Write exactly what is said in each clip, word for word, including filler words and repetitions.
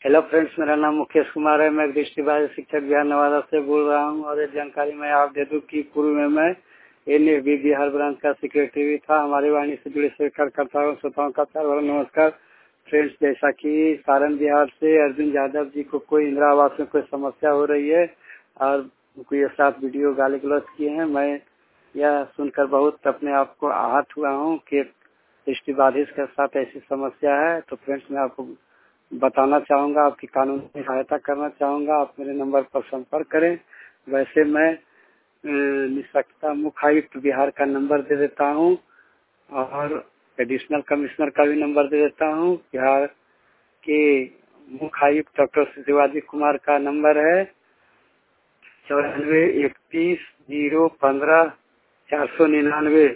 Hello friends, मेरा नाम मुकेश कुमार है। मैं दृष्टिबाधित शिक्षक बिहार नवादा से बोल रहा हूं और एक जानकारी मैं आप दे दूं कि पूर्व में मैं N F B Bihar branch का सेक्रेटरी था। हमारी वाणी से जुड़े सभी कार्यकर्ताओं श्रोताओं का प्यार भरा नमस्कार। फ्रेंड्स, जैसा कि सारण बिहार से अर्जुन यादव जी को कोई इंदिरा आवास में कोई समस्या हो रही है और कोई साथ वीडियो गाली गलौज किए हैं, मैं यह सुनकर बहुत अपने आप को आहत हुआ हूँ कि दृष्टिबाधित के साथ ऐसी समस्या है। तो फ्रेंड्स, मैं आपको बताना चाहूँगा, आपकी कानूनी सहायता करना चाहूँगा। आप मेरे नंबर पर संपर्क करें। वैसे मैं निष्पक्षता मुख्य आयुक्त बिहार का नंबर दे देता हूँ और एडिशनल कमिश्नर का भी नंबर दे देता हूँ। बिहार के मुख्य आयुक्त डॉक्टर शिवाजी कुमार का नंबर है चौरानवे इकतीस जीरो पंद्रह चार सौ निन्यानवे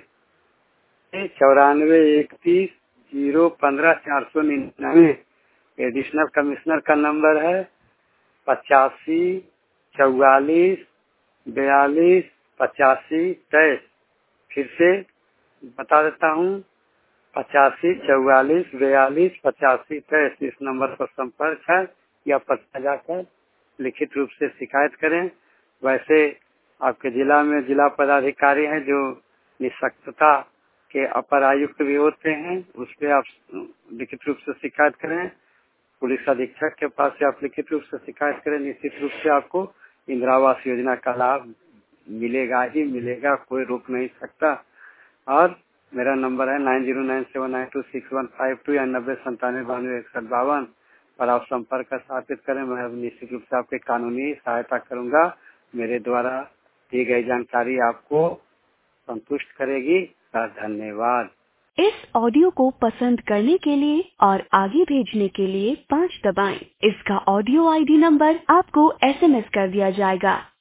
चौरानवे इकतीस जीरो पंद्रह चार सौ निन्यानवे। एडिशनल कमिश्नर का नंबर है पचासी चौवालीस बयालीस पचासी तेईस। फिर से बता देता हूँ, पचासी चौवालीस बयालीस पचासी तेईस। इस नंबर पर संपर्क है या पता जाकर लिखित रूप से शिकायत करें। वैसे आपके जिला में जिला पदाधिकारी हैं जो निष्पक्षता के अपर आयुक्त भी होते हैं, उस पर आप लिखित रूप से शिकायत करें। पुलिस अधीक्षक के पास से आप लिखित रूप से शिकायत करें। निश्चित रूप से आपको इंदिरा आवास योजना का लाभ मिलेगा ही मिलेगा, कोई रोक नहीं सकता। और मेरा नंबर है nine zero nine seven nine two six one five two या नब्बे संतानवे बानवे इकसठ बावन पर आप संपर्क स्थापित करें। मैं निश्चित रूप से आपकी कानूनी सहायता करूंगा। मेरे द्वारा दी गई जानकारी आपको संतुष्ट करेगी। धन्यवाद। इस ऑडियो को पसंद करने के लिए और आगे भेजने के लिए पाँच दबाएं। इसका ऑडियो आईडी नंबर आपको एसएमएस कर दिया जाएगा।